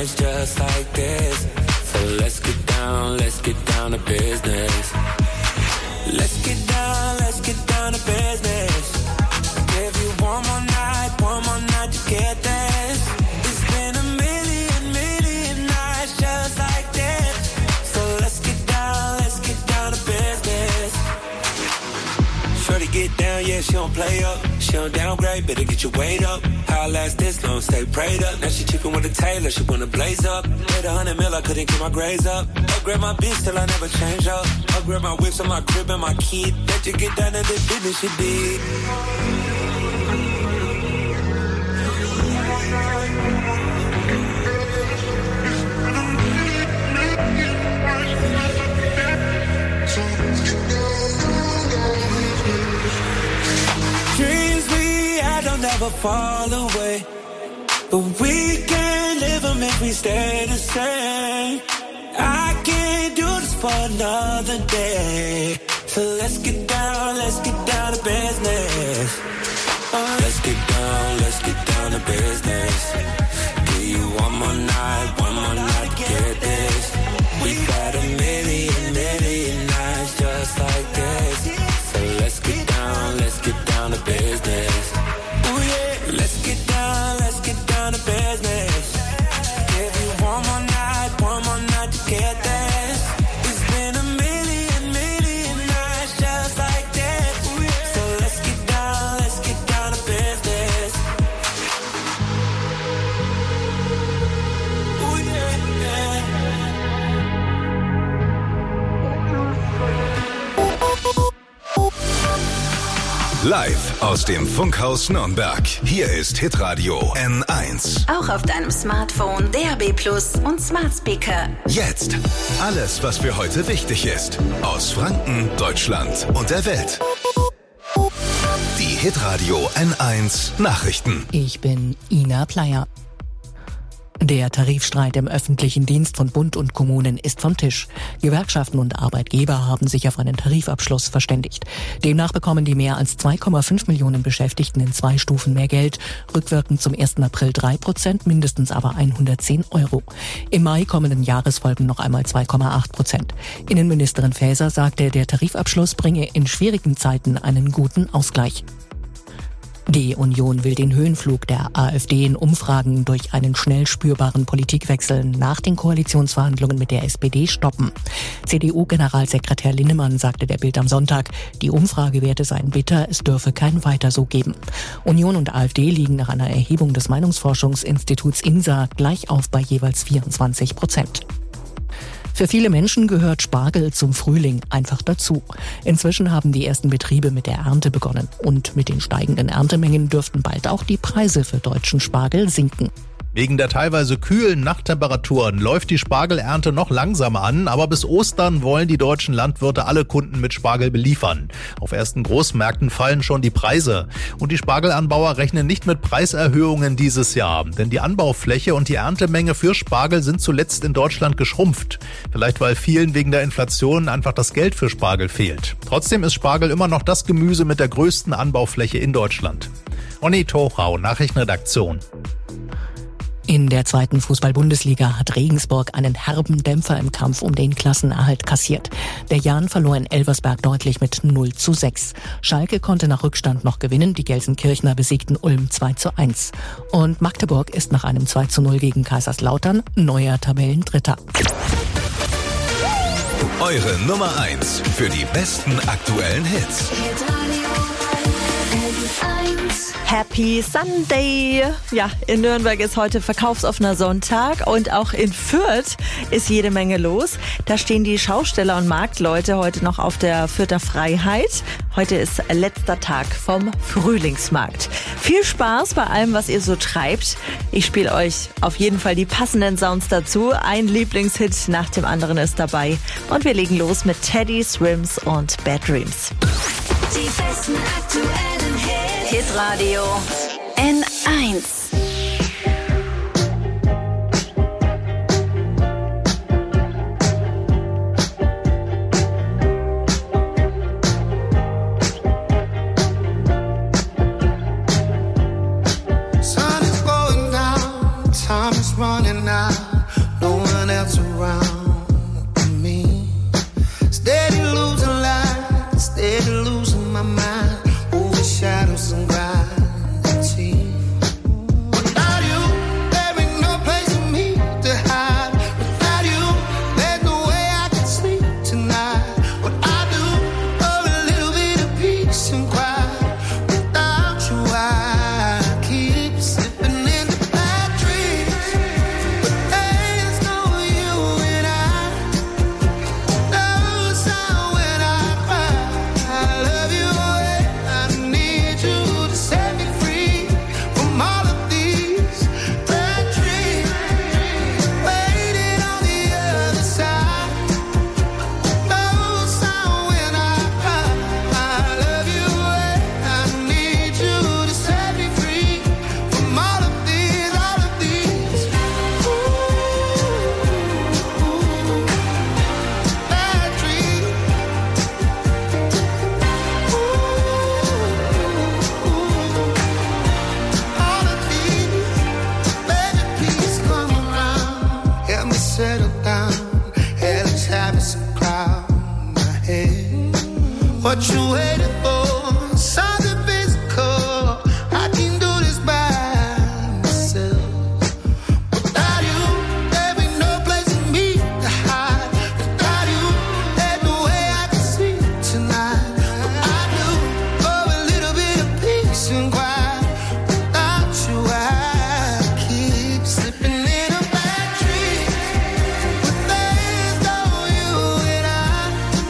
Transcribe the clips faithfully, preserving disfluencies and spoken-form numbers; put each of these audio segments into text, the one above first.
nights just like this. So let's get down, let's get down to business. Let's get down, let's get down to business. Give you one more night, one more night to get this. It's been a million, million nights just like this. So let's get down, let's get down to business. Shorty get down, yeah, she don't play up. She don't downgrade, better get your weight up. How I last this long, stay prayed up. Now she chipping with a tailor, she wanna blaze up. Made a hundred mil, I couldn't get my grades up. Upgrade my bitch till I never change up. Upgrade my whips on my crib and my kid. Bet you get down to the business you did. Dreams we had don't never fall away, but we can't live them if we stay the same. I can't do this for another day. So let's get down, let's get down to business. Oh, let's get down, let's get down to business. Give you one more night, one more night to get this. We've had a million, million nights just like this. So let's get down, let's get down to business. Oh yeah, let's get down, let's get down to business. Give you one more night, one more night to get this. It's been a million, million nights just like this. So let's get down, let's get down to business. Oh yeah, yeah. Live aus dem Funkhaus Nürnberg. Hier ist Hitradio N eins. Auch auf deinem Smartphone, D A B Plus und Smart Speaker. Jetzt alles, was für heute wichtig ist. Aus Franken, Deutschland und der Welt. Die Hitradio N eins Nachrichten. Ich bin Ina Pleyer. Der Tarifstreit im öffentlichen Dienst von Bund und Kommunen ist vom Tisch. Gewerkschaften und Arbeitgeber haben sich auf einen Tarifabschluss verständigt. Demnach bekommen die mehr als zwei Komma fünf Millionen Beschäftigten in zwei Stufen mehr Geld, rückwirkend zum ersten April drei Prozent, mindestens aber hundertzehn Euro. Im Mai kommenden Jahres folgen noch einmal zwei Komma acht Prozent. Innenministerin Faeser sagte, der Tarifabschluss bringe in schwierigen Zeiten einen guten Ausgleich. Die Union will den Höhenflug der AfD in Umfragen durch einen schnell spürbaren Politikwechsel nach den Koalitionsverhandlungen mit der S P D stoppen. C D U-Generalsekretär Linnemann sagte der Bild am Sonntag, die Umfragewerte seien bitter, es dürfe kein Weiter so geben. Union und AfD liegen nach einer Erhebung des Meinungsforschungsinstituts I N S A gleich auf bei jeweils vierundzwanzig Prozent. Für viele Menschen gehört Spargel zum Frühling einfach dazu. Inzwischen haben die ersten Betriebe mit der Ernte begonnen. Und mit den steigenden Erntemengen dürften bald auch die Preise für deutschen Spargel sinken. Wegen der teilweise kühlen Nachttemperaturen läuft die Spargelernte noch langsamer an, aber bis Ostern wollen die deutschen Landwirte alle Kunden mit Spargel beliefern. Auf ersten Großmärkten fallen schon die Preise. Und die Spargelanbauer rechnen nicht mit Preiserhöhungen dieses Jahr, denn die Anbaufläche und die Erntemenge für Spargel sind zuletzt in Deutschland geschrumpft. Vielleicht weil vielen wegen der Inflation einfach das Geld für Spargel fehlt. Trotzdem ist Spargel immer noch das Gemüse mit der größten Anbaufläche in Deutschland. Onni Tochau, Nachrichtenredaktion. In der zweiten Fußball-Bundesliga hat Regensburg einen herben Dämpfer im Kampf um den Klassenerhalt kassiert. Der Jahn verlor in Elversberg deutlich mit null zu sechs. Schalke konnte nach Rückstand noch gewinnen, die Gelsenkirchner besiegten Ulm zwei zu eins. Und Magdeburg ist nach einem zwei zu null gegen Kaiserslautern neuer Tabellendritter. Eure Nummer eins für die besten aktuellen Hits. Happy Sunday! Ja, in Nürnberg ist heute verkaufsoffener Sonntag und auch in Fürth ist jede Menge los. Da stehen die Schausteller und Marktleute heute noch auf der Fürther Freiheit. Heute ist letzter Tag vom Frühlingsmarkt. Viel Spaß bei allem, was ihr so treibt. Ich spiele euch auf jeden Fall die passenden Sounds dazu. Ein Lieblingshit nach dem anderen ist dabei. Und wir legen los mit Teddy Swims und Bad Dreams. Die besten aktuellen Hits. Hitradio N eins. Sun is going down, time is running out. What you waiting for? Something physical. I can do this by myself. Without you, there be no place for me to hide. Without you, there's no way I can sleep tonight. But I do for a little bit of peace and quiet. Without you, I keep slipping in a bad dream. But there's no you and I.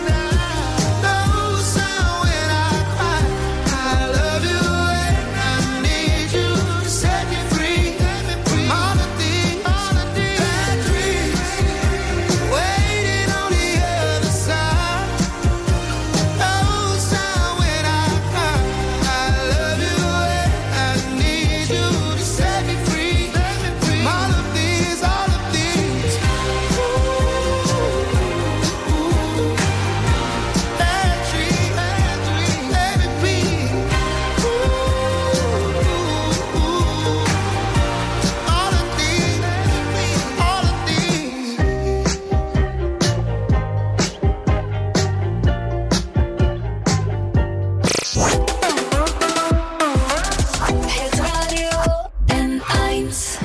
No sound when I cry. I love you and I need you to set me free. From all the things, bad dreams, waiting on the other side. No sound when I cry. I love you and I need you to set me free. From all of these, all of these. Bad dreams, bad dreams, baby, please. All of these, all of these. Hitradio N eins.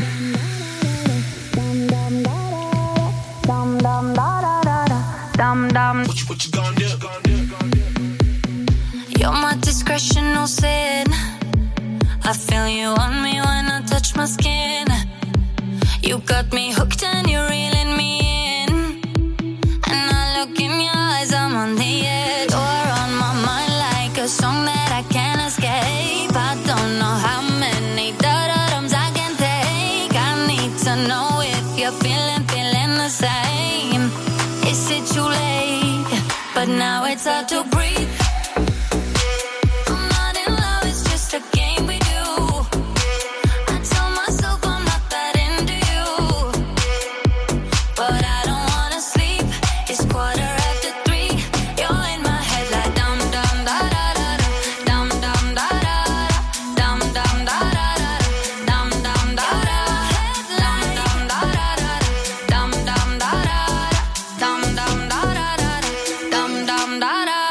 You're my discretional sin. I feel you on me when I touch my skin. You got me hooked and you're reeling me in. And I look in your eyes, I'm on the edge. You're on my mind like a song that I can't escape. I don't know how many da-da-dums I can take. I need to know if you're feeling, feeling the same. Is it too late? But now it's hard to breathe. I'm not in love, it's just a game we do. I tell myself I'm not that into you, but I don't wanna sleep. It's quarter after three. You're in my head like dum dum da da da da, dum dum da da da, dum dum da da da, dum dum da da, dum dum da da da, dum dum da da da, dum dum da da da, dum dum da da da.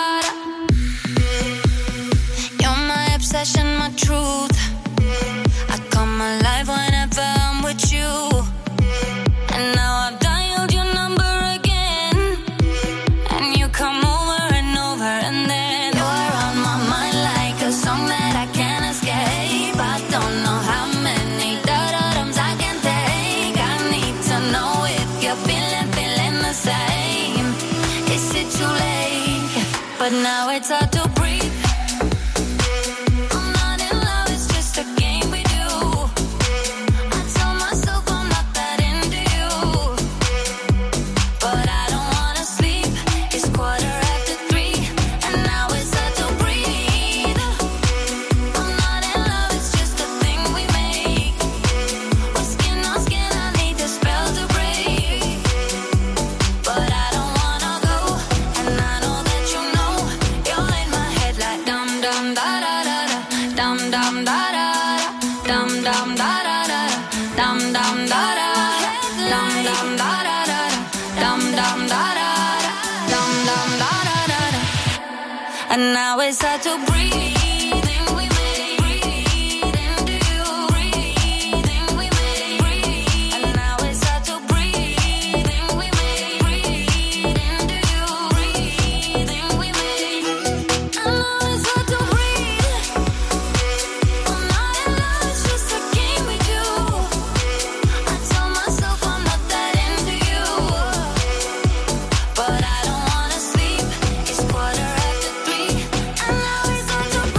You're my obsession, my truth. I come alive whenever I'm with you. And now I've dialed your number again. And you come over and over and then you're on my mind like a song that I can't escape. I don't know how many da-da-dums I can take. I need to know if you're feeling, feeling the same. Is it too late? But now it's hard to breathe. I'm not in love, it's just a game we do. I tell myself I'm not that into you, but I don't wanna sleep. It's quarter after three, and now it's hard to breathe. I'm not in love, it's just a thing we make. We're skin on skin, I need the spell to break. But I don't wanna go, and I know that you know. You're in my head like dum dum da da da da, dum dum da da da, dum dum da da da, dum dum da da, dum dum da da da, dum dum da da, dum dum da da da. And now it's hard to breathe. We make breathe into you. Breathing we make breathe. And now it's hard to breathe. We make breathe into you. Breathing we make. And now it's hard to breathe. I'm not in love, it's just a game we do. I tell myself I'm not that into you, but I don't wanna sleep. It's quarter after three, and now it's hard to breathe.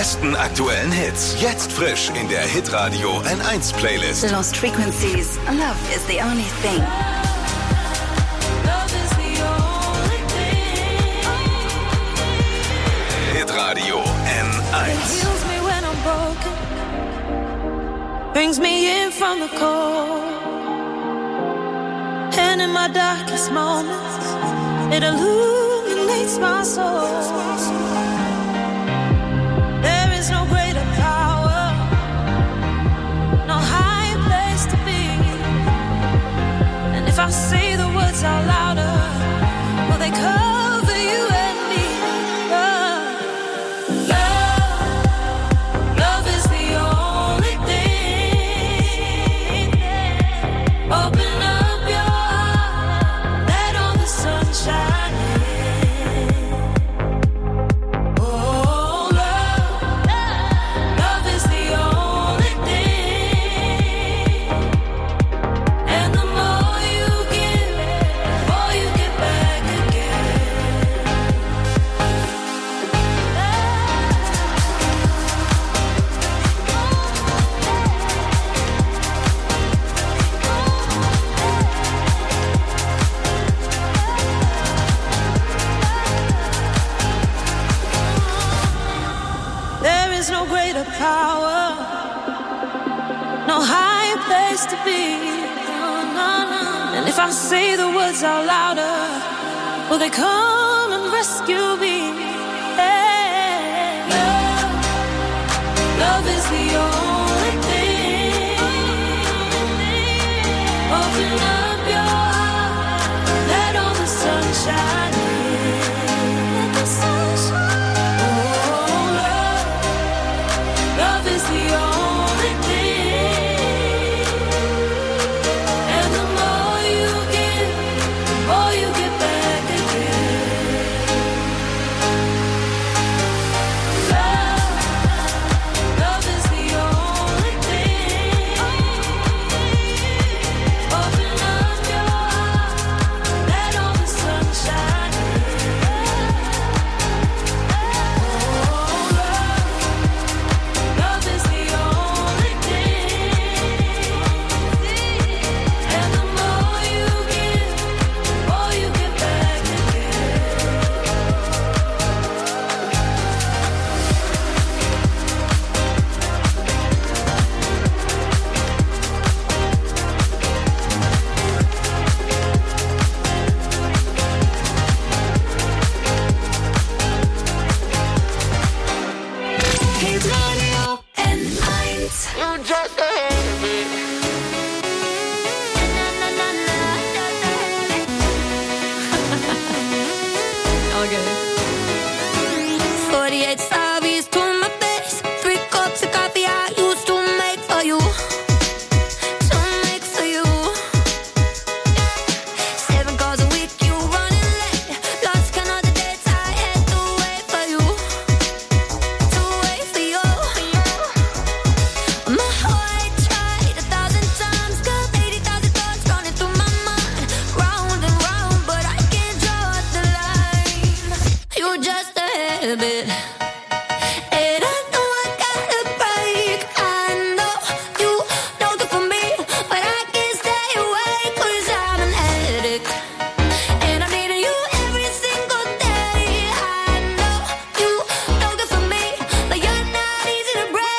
besten aktuellen Hits. Jetzt frisch in der Hitradio N eins Playlist. Lost Frequencies. Love is the only thing. Hitradio N eins. Heals me when I'm broken. Brings me in from the cold. And in my darkest moments, it illuminates my soul. There is no greater power, no higher place to be. And if I say the words out louder, will they cover you and me? Love, love, love is the only thing. Open up your heart, let all the sun shine in. Oh, love, love is the only thing. And the more you give, the more you get back again. There is no greater power, no higher place to be. And if I say the words out louder, will they come and rescue me? Hey. Love, love is the only thing. Open up your heart, let all the sun shine in. Let the sun shine. Oh, love, love is the only thing. And the more you give, the more you get back again. Love, love is the only thing. Open up your heart, let all the sun shine in. Oh, love, love is the only thing. And the more you give, the more you get back again. Hitradio N eins. forty-eight sorries to my face. Three cups of coffee I used to make for you. To make for you. Seven calls a week, you running late. Lost count of the dates I had to wait for you. To wait for you. My heart tried a thousand times. Got eighty thousand thoughts running through my mind. Round and round, but I can't draw the line. You're just a habit. And I know I gotta break. I know you know good for me, but I can't stay away 'cause I'm an addict. And I'm needing you every single day. I know you know good for me, but you're not easy to break.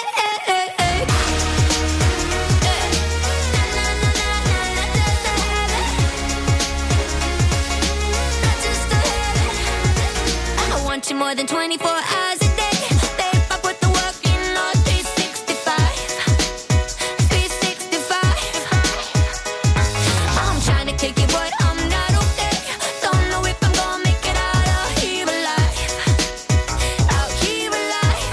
Not just a habit. I want you more than twenty-four hours a day. Babe, I put the work in all three sixty-five. three sixty-five. I'm trying to kick it, but I'm not okay. Don't know if I'm gonna make it out of here alive. Out here alive.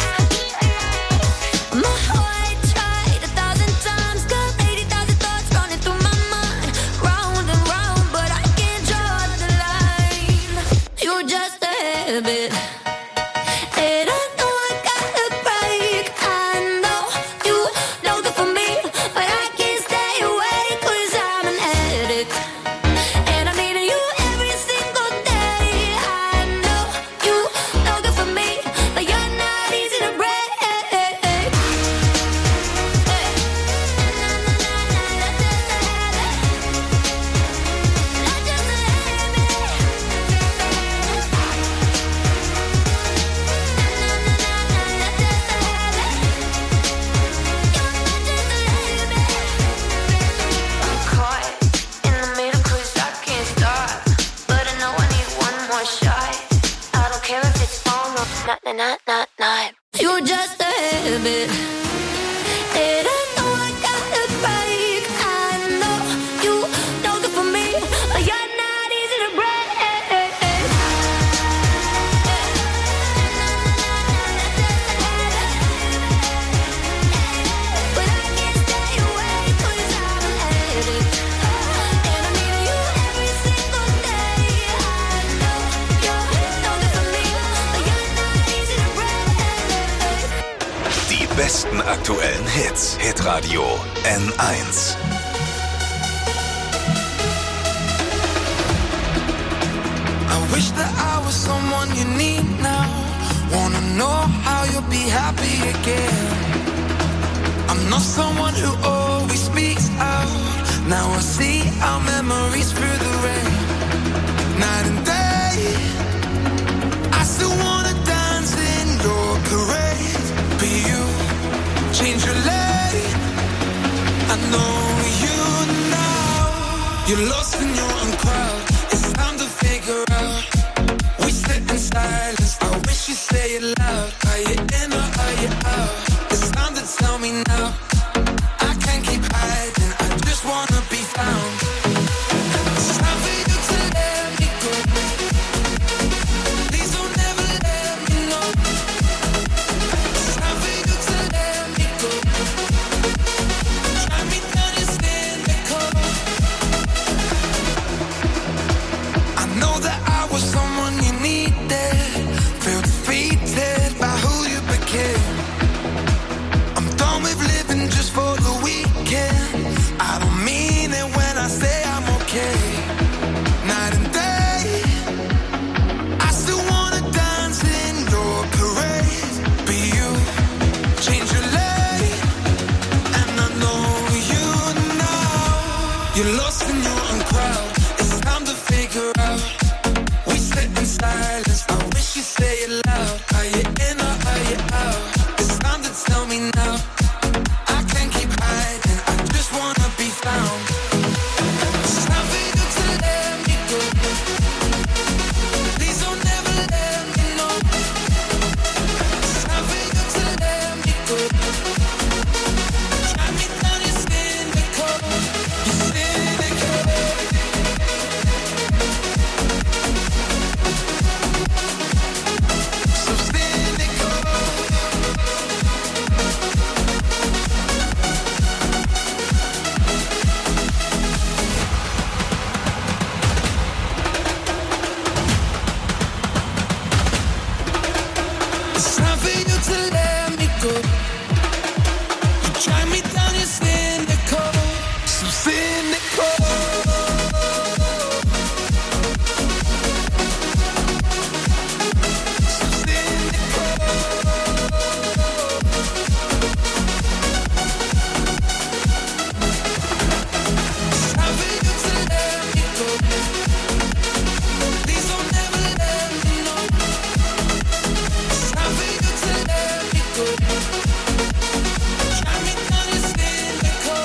My heart tried a thousand times. Got eighty thousand thoughts running through my mind. Round and round, but I can't draw the line. You're just a habit. besten aktuellen Hits. Hitradio N eins. I wish that I was someone you need now. Wanna know how you'll be happy again. I'm not someone who always speaks out. Now I see our memories through the rain. Night and day, I still wanna dance in your parade. But you change your lane. I know you now. You're lost in your own crowd. It's time to figure out. We sit in silence. I wish you say it loud. Are you in or are you out? It's time to tell me now. I can't keep hiding. I just wanna be found. It's time for you to let me go. Please don't ever let me know. It's time for you to let me go. Try me down, you're cynical. I know that I was someone you needed. Feel defeated by who you became. I'm done with living just for the weekend. I don't mean it when I say I'm okay. Night and day, I still wanna dance in your parade. But you change your lane, and I know you now. You're lost in your own crowd. It's time to figure out. We sit in silence. I wish you say it loud. Are you in or are you out? It's time to tell me now. I can't keep hiding. I just wanna be found. It's time for you to let me go. Please don't ever let me know. It's time for you to let me go. Try me down, you're cynical. You're cynical. So cynical. It's time for you to let me go. You try me down, you're cynical. So cynical. So cynical. It's time for you to let me go. Please don't ever let me know. It's time for you to let me go. Try me down, you're cynical.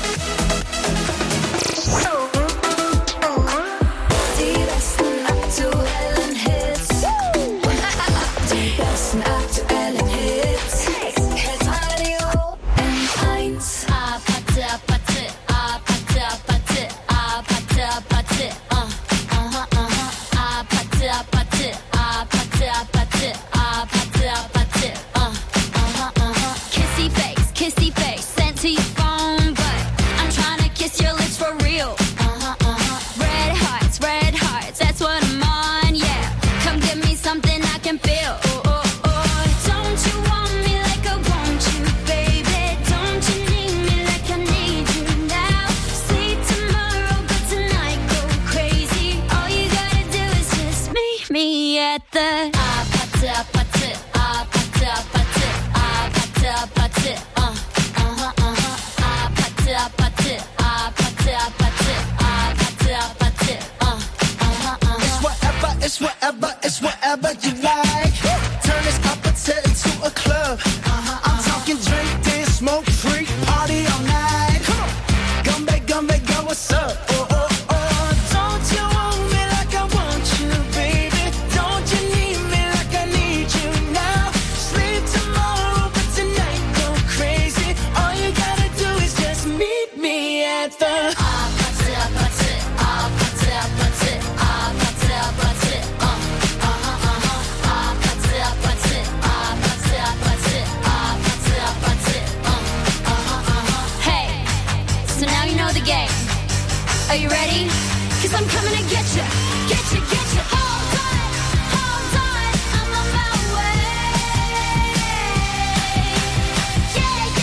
Die besten aktuellen Hits. Die besten aktuellen Hits. Hitradio N eins. Apate, apate, apate, apate, apate, apate, uh, aha, aha. Apate, apate, apate, apate, apate, apate, uh, aha, aha. Kissy face, kissy face, sent to your phone, but I'm trying to kiss your lips for real. Uh-huh, uh-huh. Red hearts, red hearts, that's what I'm on, yeah. Come give me something I can feel. Oh, oh, oh. Don't you want me like I want you, baby? Don't you need me like I need you now? Sleep tomorrow, but tonight go crazy. All you gotta do is just meet me at the apate, apate, apate, apate, apate, apate, uh, uh-huh, uh-huh. Apate, apate, apate, apate, apate, apate, uh, uh-huh, uh-huh. It's whatever, it's whatever, it's whatever you like. Turn this opposite into a club. I'm talking drink, dance, smoke, freak, party all night. Come on, Gumbe, Gumbe, go, what's up? Oh, oh, oh. Don't you want me like I want you, baby? Don't you need me like I need you now? Sleep tomorrow, but tonight go crazy. All you gotta do is just meet me at the Apate, apate, apate, apate, apate, apate, uh, uh-huh, uh-huh. Apate, apate, apate, apate, apate, apate, uh, uh-huh, uh-huh. Hey, so now you know the game. Are you ready? 'Cause I'm coming to get you, get you, get you. Hold on, hold on, I'm on my way. Yeah,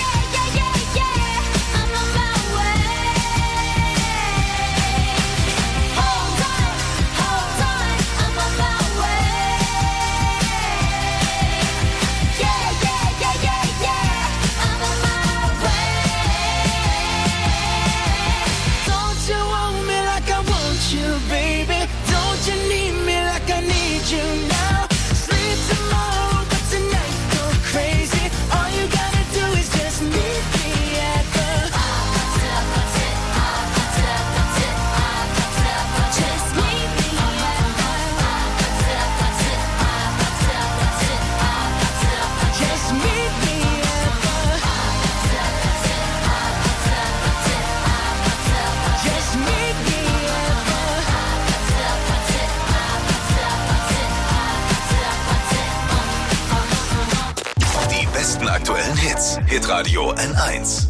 Hits. Hitradio N eins.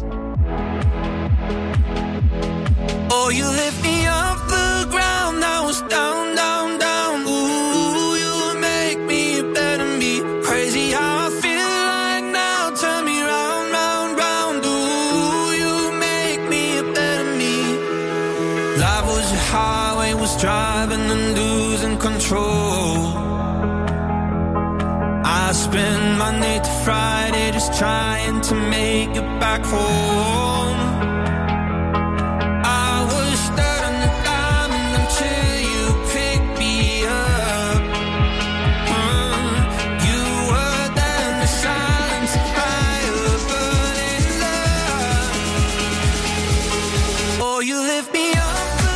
Oh, you lift me off the ground. I was down, down, down. Ooh, you make me better me. Crazy how I feel like now. Turn me round, round, round. Ooh, you make me better me. Life was a highway, was driving and losing control. I spend Monday to Friday just trying to make it back home. I was stuck on the diamond until you picked me up. Mm, you were there in the silence, fire burning love. Oh, you lift me up.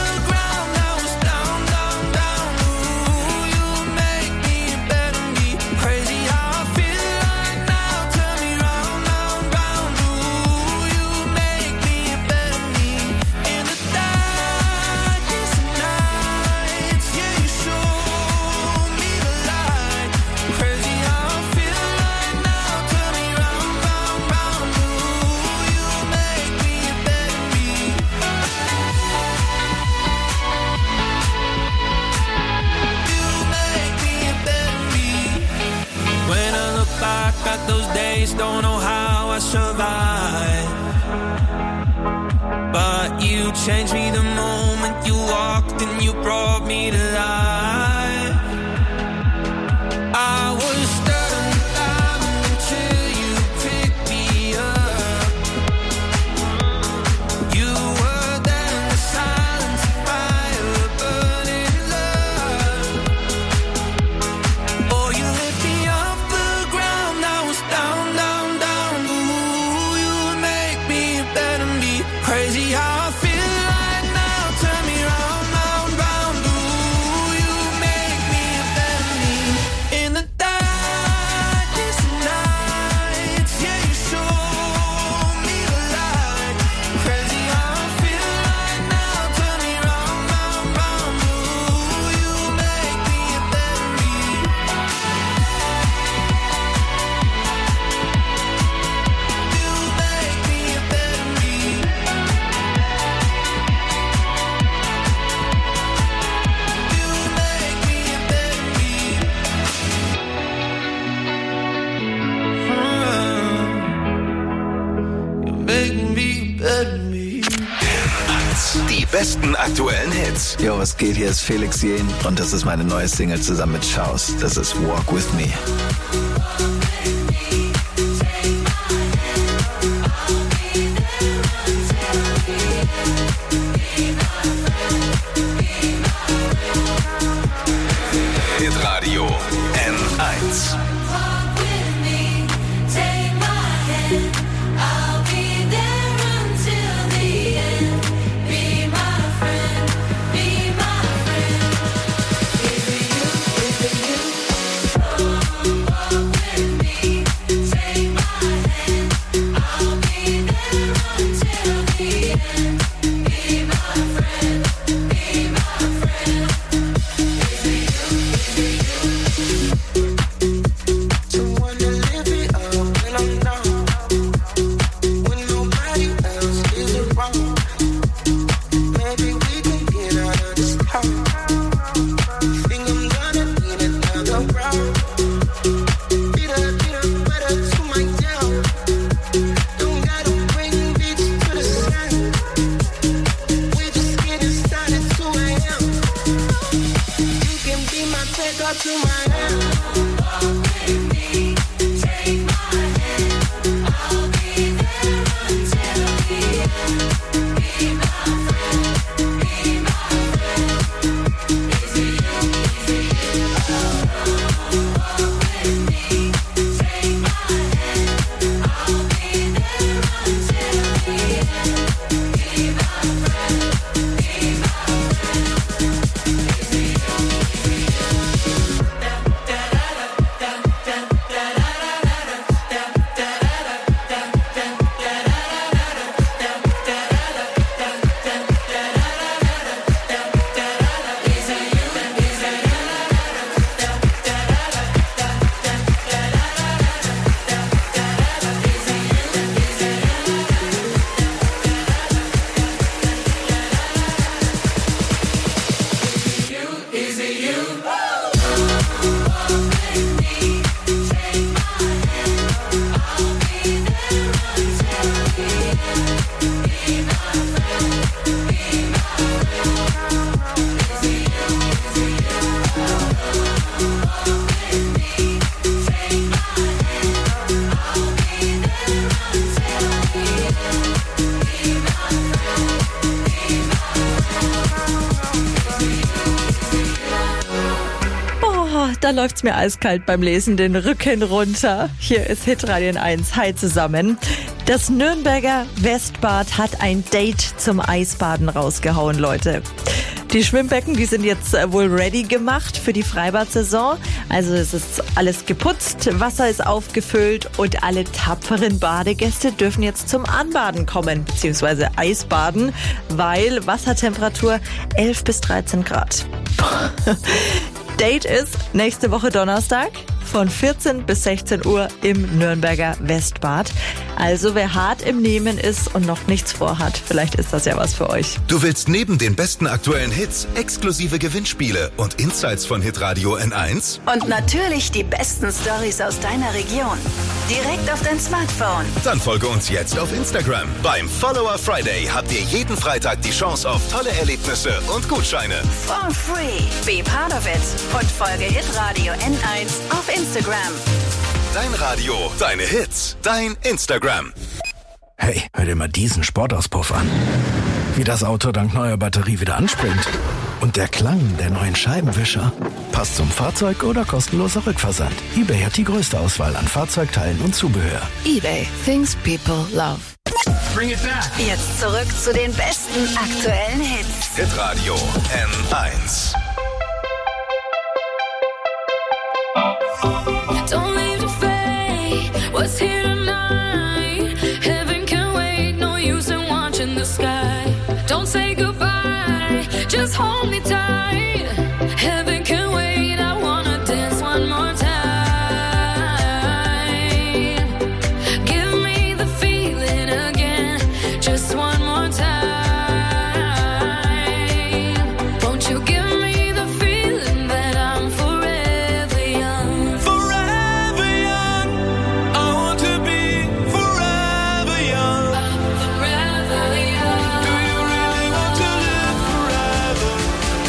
Got those days, don't know how I survived. But you changed me the moment you walked and you brought me to life. I was stuck on the diamond until you picked me up. You were there in the silence, fire burning love. Oh, you lift me up. Down, down, down, ooh, you make me better me. Crazy how I feel right now. Turn me round, round, round, ooh, you make me better me. In the darkest nights, yeah, you show me the light. Crazy how I feel right now. Turn me round, round, round, ooh, you make me better me. Die besten aktuellen Hits. Yo, was geht? Hier ist Felix Jähn und das ist meine neue Single zusammen mit Schaus. Das ist Walk With Me. Hitradio N eins. Da läuft's mir eiskalt beim Lesen den Rücken runter. Hier ist Hitradio eins. Hi zusammen. Das Nürnberger Westbad hat ein Date zum Eisbaden rausgehauen, Leute. Die Schwimmbecken, die sind jetzt wohl ready gemacht für die Freibad-Saison. Also es ist alles geputzt, Wasser ist aufgefüllt und alle tapferen Badegäste dürfen jetzt zum Anbaden kommen, beziehungsweise Eisbaden, weil Wassertemperatur elf bis dreizehn Grad. Date ist nächste Woche Donnerstag von vierzehn bis sechzehn Uhr im Nürnberger Westbad. Also wer hart im Nehmen ist und noch nichts vorhat, vielleicht ist das ja was für euch. Du willst neben den besten aktuellen Hits exklusive Gewinnspiele und Insights von Hitradio N eins? Und natürlich die besten Storys aus deiner Region. Direkt auf dein Smartphone. Dann folge uns jetzt auf Instagram. Beim Follower Friday habt ihr jeden Freitag die Chance auf tolle Erlebnisse und Gutscheine. For free. Be part of it. Und folge Hitradio N eins auf Instagram. Dein Radio, deine Hits, dein Instagram. Hey, hör dir mal diesen Sportauspuff an. Wie das Auto dank neuer Batterie wieder anspringt. Und der Klang der neuen Scheibenwischer. Passt zum Fahrzeug oder kostenloser Rückversand. eBay hat die größte Auswahl an Fahrzeugteilen und Zubehör. eBay. Things people love. Bring it back. Jetzt zurück zu den besten aktuellen Hits. Hitradio N eins. Don't leave the fate, what's here tonight? Heaven can wait, no use in watching the sky. Don't say goodbye, just hold me tight. Heaven can wait, I wanna dance one more time. Give me the feeling again, just one more time. Won't you give me the feeling that I'm forever young? Forever young. I want to be forever young. Forever young. Do you really want to live forever?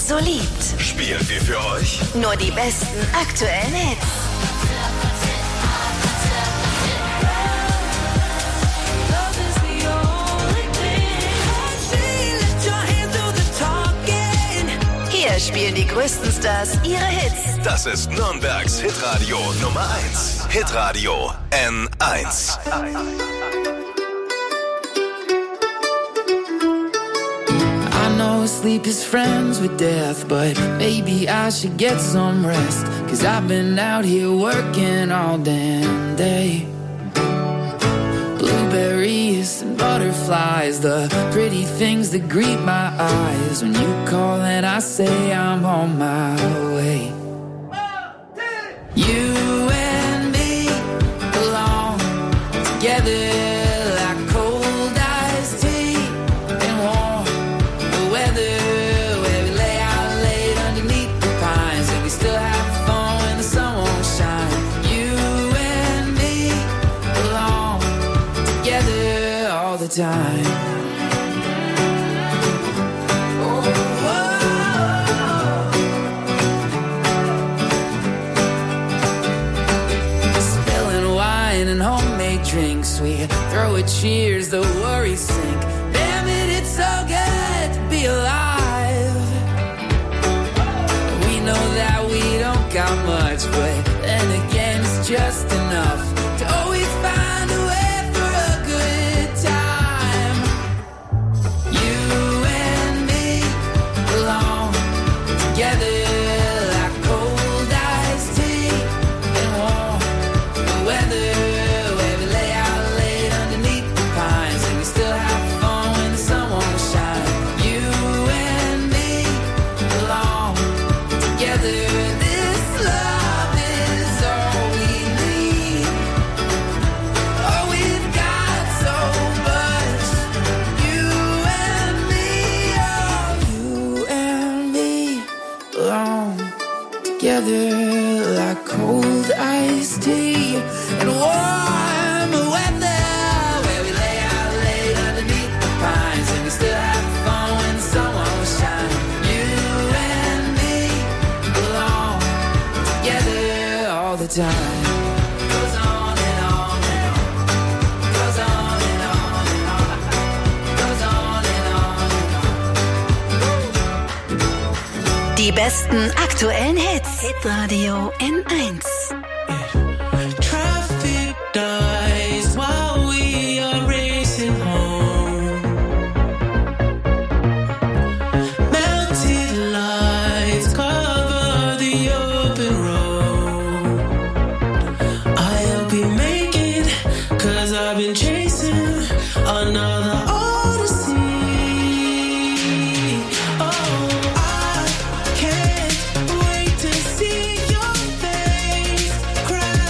so liebt. Spielen wir für euch Nur die besten aktuellen Hits. Hier spielen die größten Stars ihre Hits. Das ist Nürnbergs Hitradio Nummer eins. Hitradio N eins. I know sleep is friends with death, but maybe I should get some rest. Cause I've been out here working all damn day. Blueberries and butterflies, the pretty things that greet my eyes. When you call and I say I'm on my way. You and me belong together like cold iced tea and warm weather, where we lay out late underneath the pines and we still have fun when the sun won't shine. You and me belong together all the time. Drinks, we throw a cheers, the worries sink. Damn it, it's so good to be alive. We know that we don't got much, but then again, it's just enough to always find a way for a good time. You and me belong together. Together like cold iced tea and warm weather, where we lay out late underneath the pines and we still have fun when the sun won't shine. You and me belong together all the time. Goes on and on and on. Goes on and on and on. Goes on and on and on. Die besten aktuellen Hits. Hitradio N eins. Traffic dies while we are racing home. Melted lights cover the open road. I'll be making, cause I've been chasing another odyssey. Oh, I can't wait to see your face cry.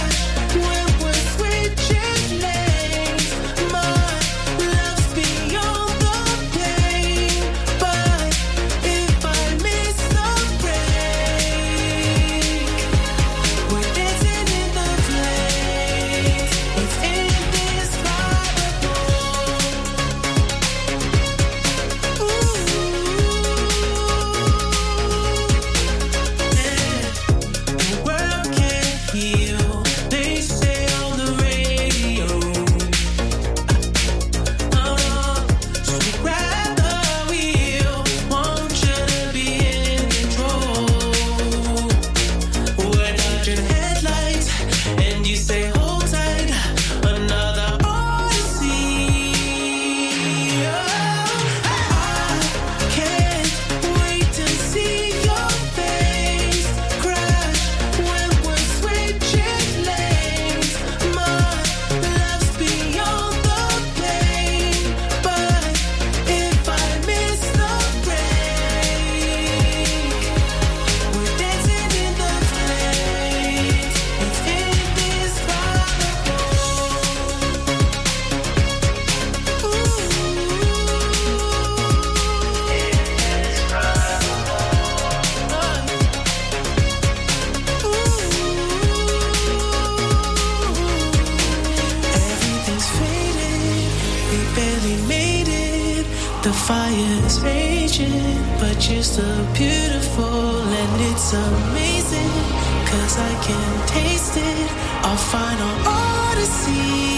fire's raging, but you're still beautiful and it's amazing, 'cause I can taste it, our final odyssey.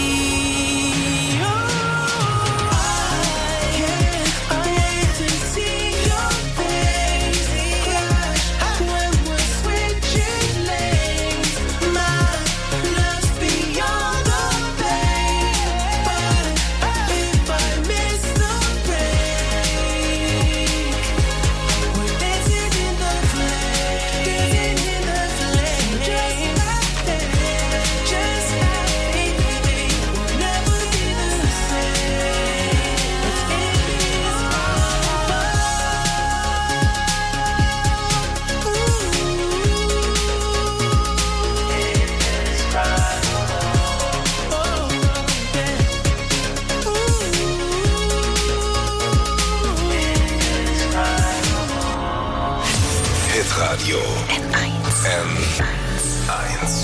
Radio N eins. N eins.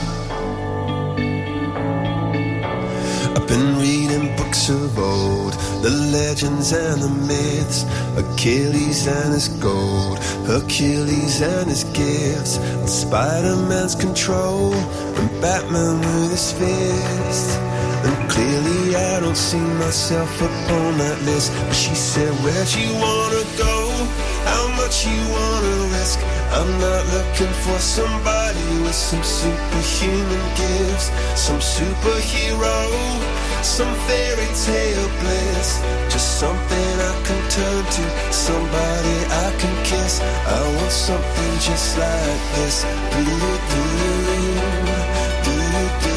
I've been reading books of old, the legends and the myths, Achilles and his gold, Hercules and his gifts, and Spider-Man's control, and Batman with his fist. And clearly I don't see myself upon that list. But she said, where'd you wanna go? How much you wanna risk? I'm not looking for somebody with some superhuman gifts, some superhero, some fairy tale bliss. Just something I can turn to, somebody I can kiss. I want something just like this. Do-do-do, do-do-do,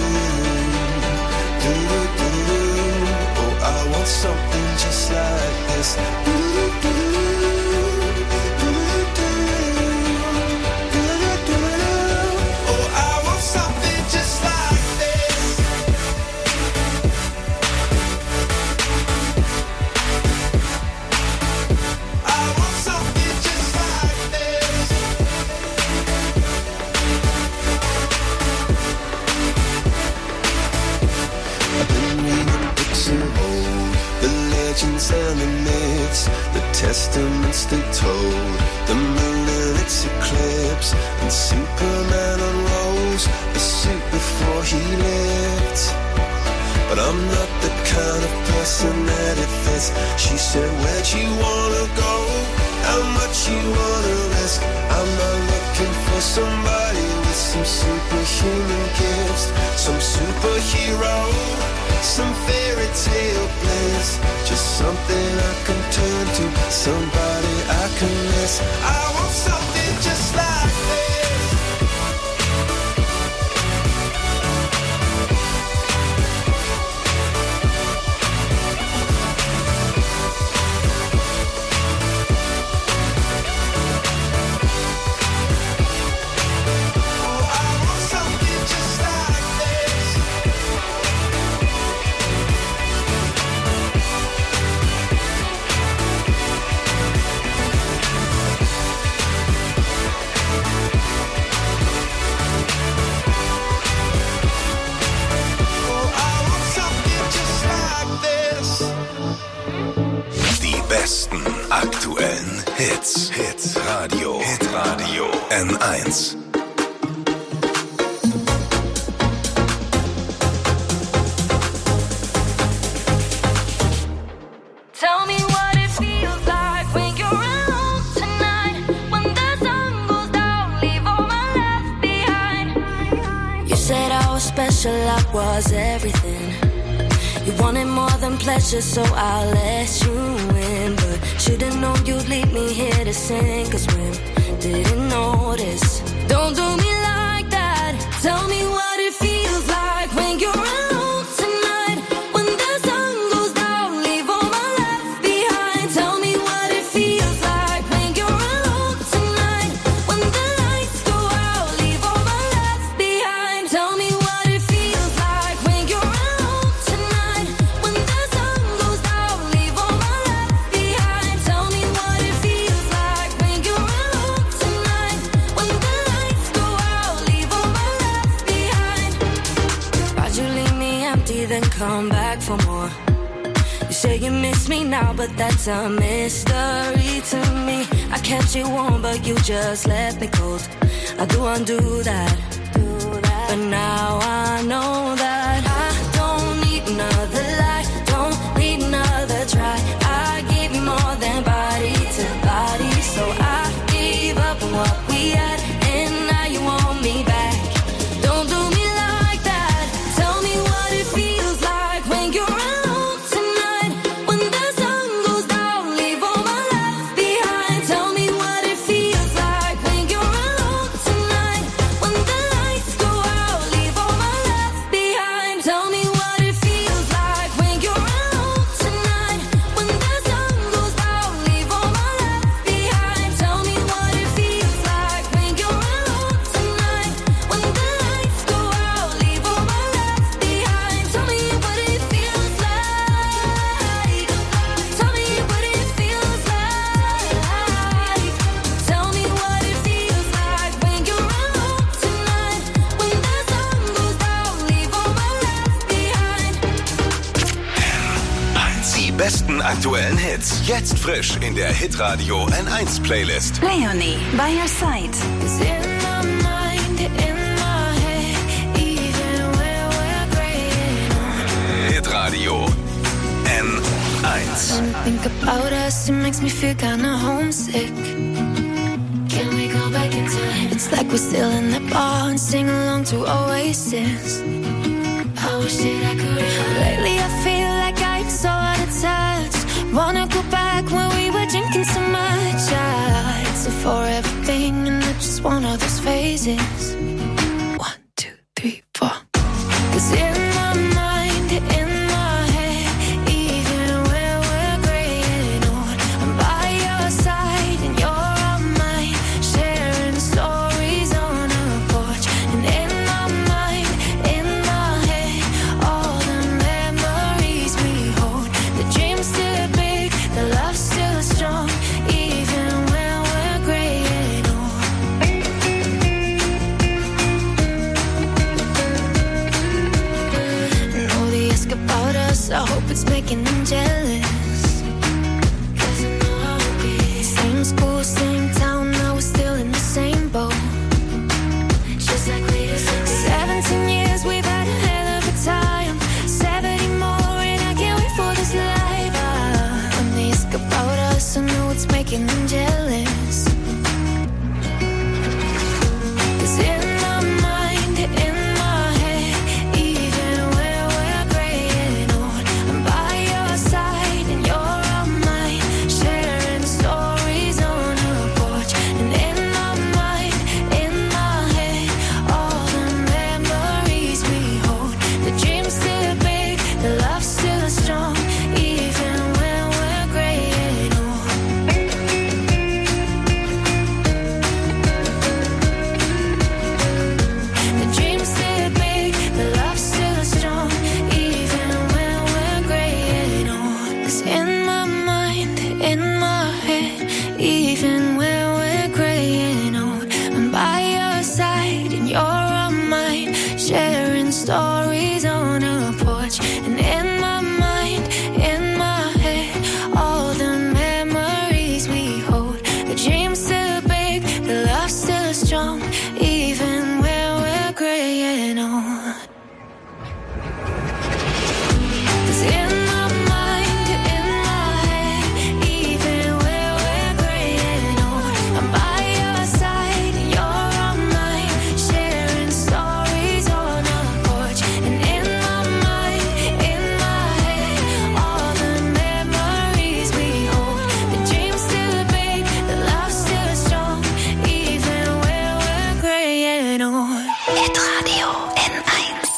do-do-do. Oh, I want something just like this. Do-do-do. And the myths, the testaments they told, the moon and its eclipse, and Superman unrolls the suit before he lived. But I'm not the kind of person that it fits. She said, where'd you wanna go? How much you wanna risk? I'm not looking for somebody with some superhuman gifts, some superhero, some fairy tale bliss. Just something I can turn to, somebody I can miss. I want something just like this. Aktuellen Hits. Hits Radio. Hit Radio N eins. Tell me what it feels like when you're alone tonight. When the sun goes down, leave all my left behind. You said I was special, I was everything. You wanted more than pleasure, so I'll let you in. But should've known you'd leave me here to sing, 'cause when didn't notice. Don't do me like that. Tell me what it feels like when you're alone tonight. When the sun goes down, leave all my left behind. Tell me what it feels like when you're alone tonight. When the lights go out, leave all my left behind. Tell me what it feels like when you're alone tonight. When the sun goes down, leave all my left behind. Tell me what it feels like when you're alone tonight. When the lights go out, leave all my left behind. Why'd you leave me empty, then come back for more? You say you miss me now, but that's a mystery to me. I kept you warm, but you just left me cold. I do undo that, but now I know that I don't need another lie, don't need another try. I gave you more than body to body, so I gave up on what we had, and now you want me back. Don't do me like that. Tell me what it feels like when you're alone tonight. When the sun goes down, leave all my love behind. Tell me what it feels like when you're alone tonight. When the lights go out, leave all my love behind. Tell me what it feels like when you're alone tonight. When the sun goes down, leave all my love behind. Tell me what it feels like when you're alone tonight. When the lights go out, leave all my love behind. Tell me what it feels like. Tell me what it feels like. Tell me what it feels like when you're alone tonight. When the sun goes down, leave all my love behind. Die besten aktuellen Hits. Jetzt frisch in der Hitradio N eins Playlist. Leonie, by your side. Cause in my mind, in my head, even where we're graying. Hitradio N eins. When I think about us, it makes me feel kinda homesick. Can we go back in time? It's like we're still in the bar and sing along to Oasis. I wish that I could. Lately I feel like I'm so out of touch. Wanna go back when we were drinking so much. I it's a forever thing and I just want all those phases. One, two, three, four. Cause in my mind, in my head, even where we're graying old, I'm by your side and you're on mine, sharing stories on a porch. And in my mind, in my head, all the memories we hold. The dream's still big, the love's still strong, even when we're graying old. And all they ask about us, I hope it's making them jealous. Cause I know how it be. Same school, same town, now we're still in the same boat. Just like we used to be. Seventeen years, we've had a hell of a time. Seventy more, and I can't wait for this life. Ah, when they ask about us, I know it's making them jealous. Cause in my mind, in my head, even where we're graying old, I'm by your side and you're on mine, sharing stories on a porch. And in my mind, in my head, all the memories we hold. The dream's still big, the love's still strong, even when we're graying old. The dream's still big, the love's still strong, even when we're graying old. 'Cause in my mind, in my head, even when we're graying old, I'm by your side and you're on mine, sharing stories on a porch. And in my mind, in my head, all the memories we hold. The dream's still big, the love's still strong, even when we're graying old. 'Cause in my mind, in my head, even where we're graying old, I'm by your side and you're on mine, sharing stories on a porch. And in my mind, in my head, all the memories we hold. The dream's still big, the love's still strong, even when we're graying old. Hitradio N eins.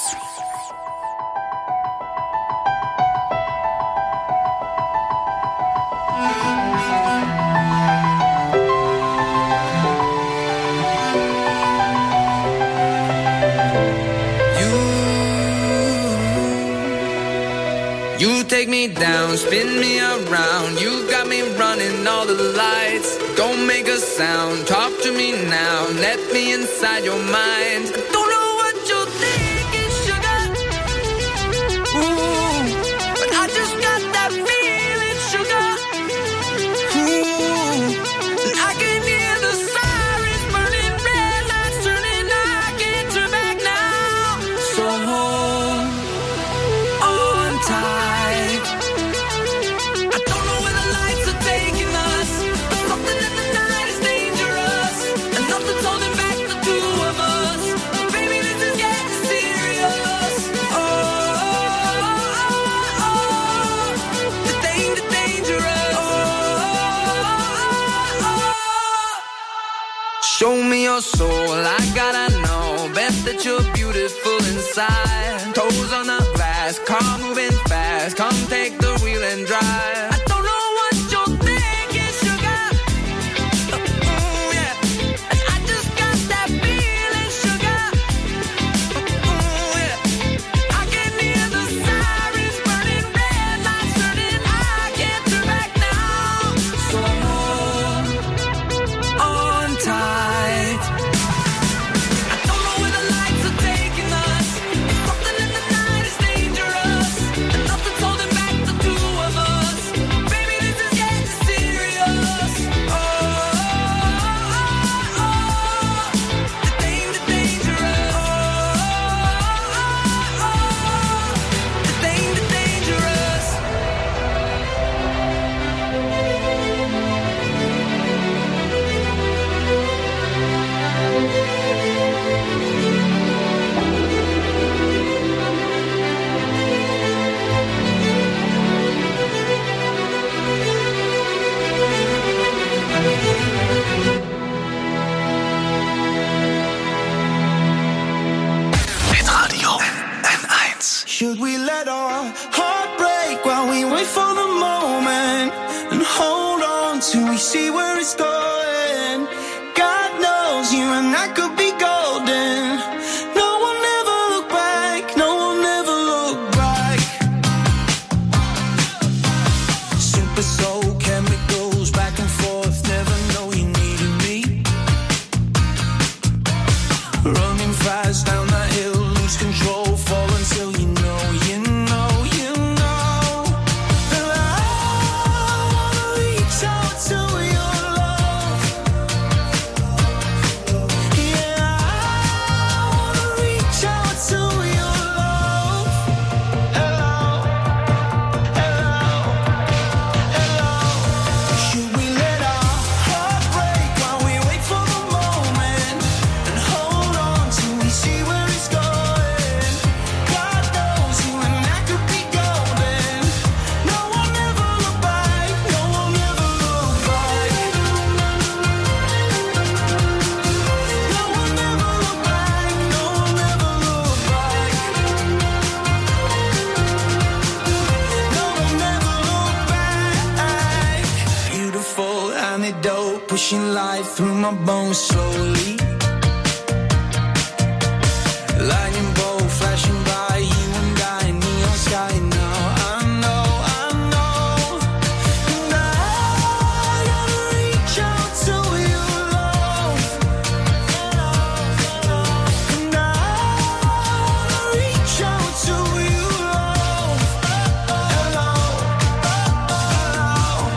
You take me down, spin me around. You got me running all the lights. Don't make a sound, talk to me now. Let me inside your mind. I don't know what you're thinking, sugar. Ooh, but I just got that feeling. you're beautiful inside. Toes on the glass, car moving fast. Come take the wheel and drive. I don't know what you're thinking, sugar. Mm, yeah. And I just got that feeling, sugar. Mm, yeah. I can hear the sirens burning, red lights turning. I can't turn back now. So hold on tight. I don't know where the lights are taking us. Something in the night is dangerous, and nothing's holding back the two of us. Baby, this is getting serious. Oh, oh, oh, oh. The danger, dangerous. Oh, oh, oh. The danger, dangerous. Hitradio N eins. Should we let our heart break while we wait for the moment and hold on till we see where it's going? God knows you and I could be golden. No one ever look back, no one ever look back. Super soul chemicals back and forth, never know you needed me. Running fast down that hill, lose control, fall until you know, you know, you know. And I wanna reach out to your love. Yeah, I wanna reach out to your love. Hello, hello, hello. Should we let our heart break while we wait for the moment and hold on till we see where it's going? God knows you and I could be golden. No one ever look back, no one ever look back. No one ever look back, no one ever look back. No one ever look back. Beautiful antidote, pushing life through my bones slowly. Lightning bolt flashing by, you and I, neon sky now. I know, I know. And I gotta reach out to your love. And I wanna reach out to your love. Hello, hello,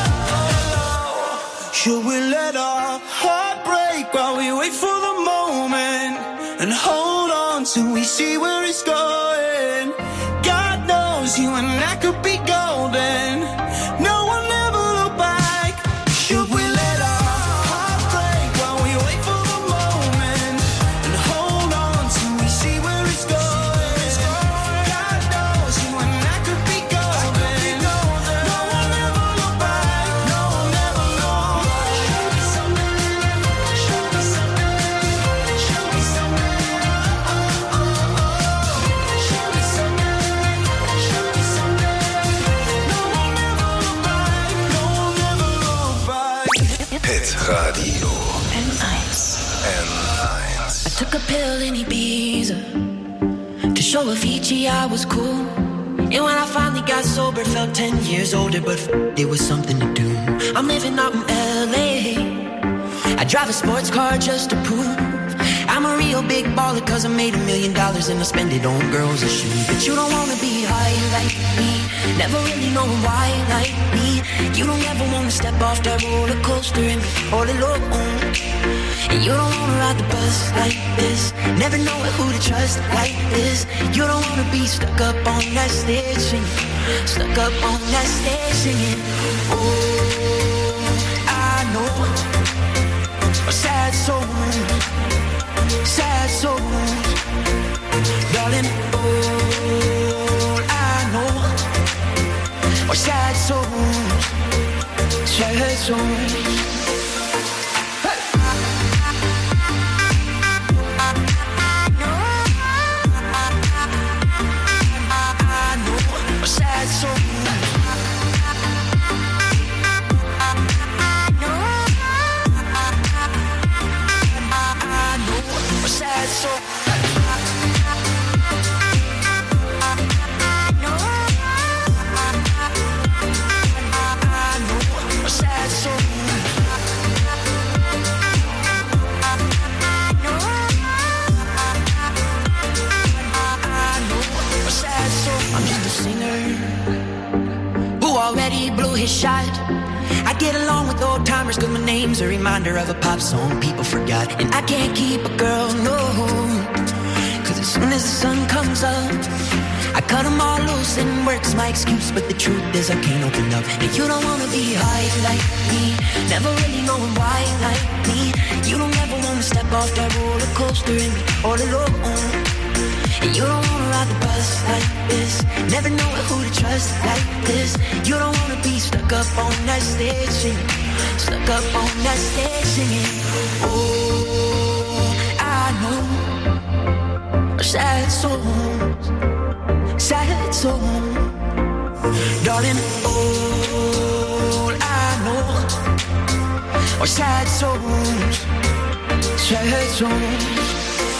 hello. Should we let our heart break while we wait for the moment and hold on till we see where it's going? God knows you and I could be golden. No one ever look back. Should we let our heart break while we wait for the moment and hold on till we see where it's going? God knows you and I could be golden. No one ever look back. No one ever look back. Show me something. Show me something. Show me something. Oh, oh, oh. Show me something. Show me something. No one ever look back. No one ever look back. Hitradio N eins. N eins. I took a pill in Ibiza to show Avicii I was cool. And when I finally got sober, felt ten years older, but f- it was something to do. I'm living out in L A. I drive a sports car just to prove I'm a real big baller, cause I made a million dollars and I spend it on girls and shoes. But you don't wanna be high like me, never really know why like me. You don't ever wanna step off that roller coaster and be all alone. And you don't wanna ride the bus like this, never know who to trust like this. You don't wanna be stuck up on that stage singing, stuck up on that stage singing. Oh, I know a sad soul, sad souls, darling. All I know are sad souls, sad souls. Hey. a shot. I get along with old timers cause my name's a reminder of a pop song people forgot. And I can't keep a girl, no, cause as soon as the sun comes up, I cut them all loose and work's my excuse. But the truth is I can't open up. And you don't wanna be high like me, never really knowing why like me. You don't ever wanna step off that roller coaster and be all alone. And you don't wanna ride the bus like this, never know who to trust like this. You don't wanna be stuck up on that stage singing, stuck up on that stage singing. Oh, I know sad songs, sad songs, darling. All I know are sad songs, sad songs.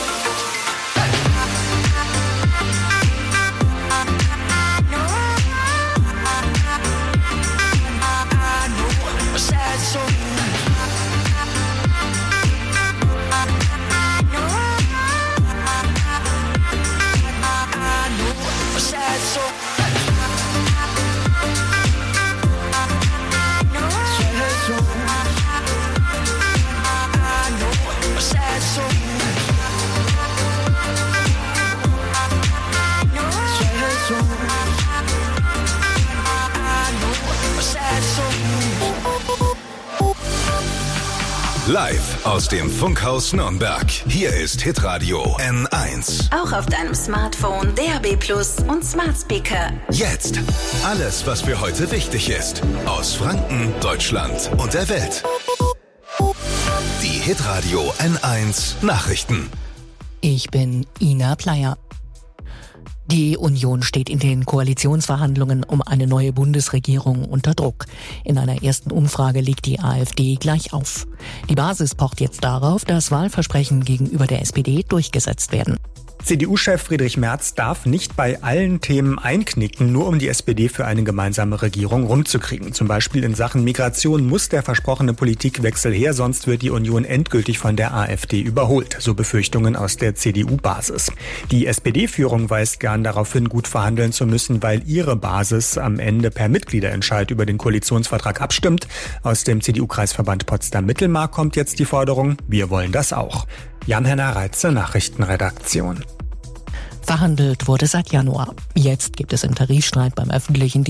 Live aus dem Funkhaus Nürnberg. Hier ist Hitradio N eins. Auch auf deinem Smartphone, D A B Plus und Smart Speaker. Jetzt alles, was für heute wichtig ist. Aus Franken, Deutschland und der Welt. Die Hitradio N eins Nachrichten. Ich bin Ina Pleyer. Die Union steht in den Koalitionsverhandlungen um eine neue Bundesregierung unter Druck. In einer ersten Umfrage liegt die AfD gleich auf. Die Basis pocht jetzt darauf, dass Wahlversprechen gegenüber der S P D durchgesetzt werden. C D U-Chef Friedrich Merz darf nicht bei allen Themen einknicken, nur um die S P D für eine gemeinsame Regierung rumzukriegen. Zum Beispiel in Sachen Migration muss der versprochene Politikwechsel her, sonst wird die Union endgültig von der AfD überholt. So Befürchtungen aus der C D U-Basis. Die S P D-Führung weist gern darauf hin, gut verhandeln zu müssen, weil ihre Basis am Ende per Mitgliederentscheid über den Koalitionsvertrag abstimmt. Aus dem C D U-Kreisverband Potsdam-Mittelmark kommt jetzt die Forderung, wir wollen das auch. Jan-Henner Reitze, Nachrichtenredaktion. Verhandelt wurde seit Januar. Jetzt gibt es einen Tarifstreit beim öffentlichen